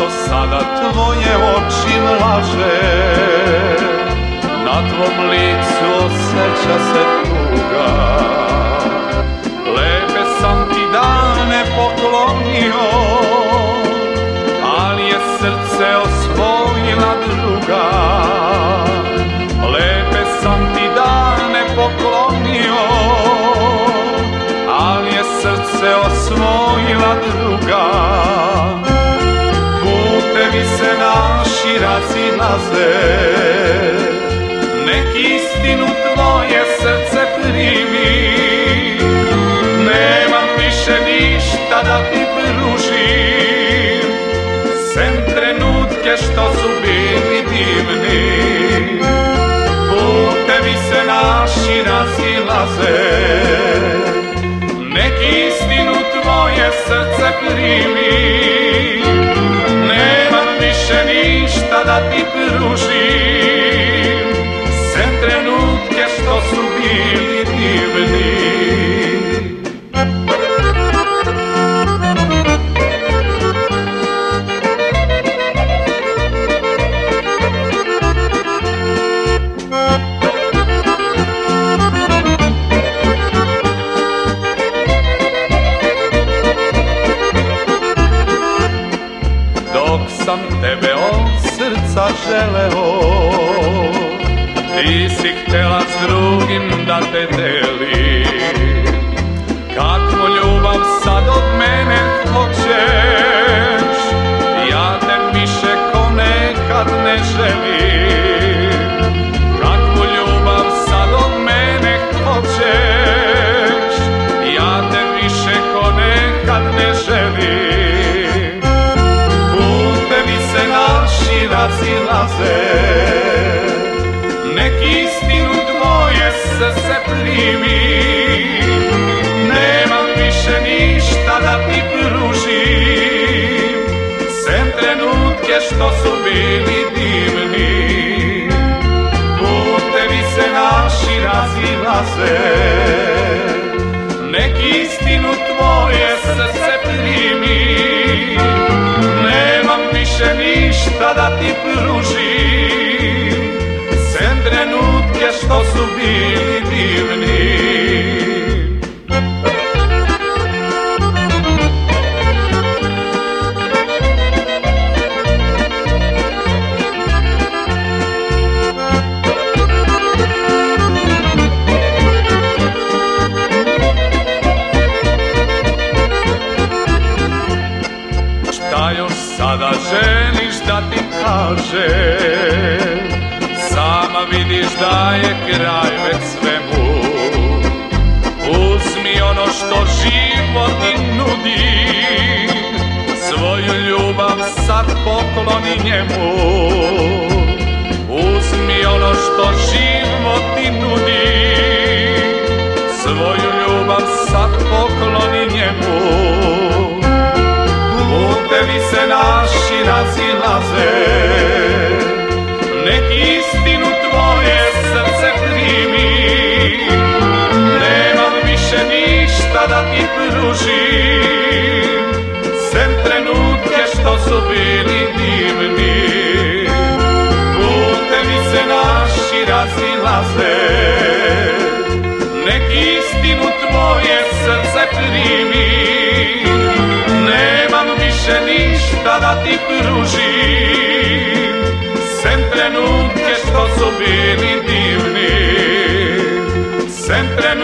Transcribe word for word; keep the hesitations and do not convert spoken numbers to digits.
sada tvoje oči mlaže, na tvom licu osjeća se tuga. Lepe sam ti dane poklonio, ali je srce osvojila druga. Lepe sam ti dane poklonio, ali je srce osvojila druga. Putevi se naši razilaze, nek istinu tvoje srce primi. Nemam više ništa da ti pružim, sem trenutke što su bili divni. Putevi se naši razilaze, nek istinu tvoje srce primi. Nemam više ništa da ti pružim, sem trenutke što su bili divni. Dok sam tebe od srca želeo, ti si htjela s drugim da te deli. Kakvu ljubav sad od mene hoćeš, ja te više ko nekad ne želim. Kakvu ljubav sad od mene hoćeš, ja te više ko nekad ne želim. Putevi se naši razilaze, nek istinu tvoje srce primi. Nemam više ništa da ti pružim, sem trenutke što su bili divni. Putevi se naši razilaze, nek istinu tvoje srce primi. Nemam više ništa da ti pružim, sem trenutke što su bili divni. Šta još sada želiš da ti kažem? Sama vidiš da je kraj već svemu. Uzmi ono što život ti nudi, svoju ljubav sad pokloni njemu. Uzmi ono što život ti nudi, svoju ljubav sad pokloni njemu. Putevi se naši razilaze, nek istinu tvoje srce primi. Nemam više ništa da ti pružim, sem trenutke što su bili divni. Putevi se naši razilaze, nek istinu tvoje srce primi. Nemam više ništa da ti pružim, sem trenutke što su bili divni. Sem trenutke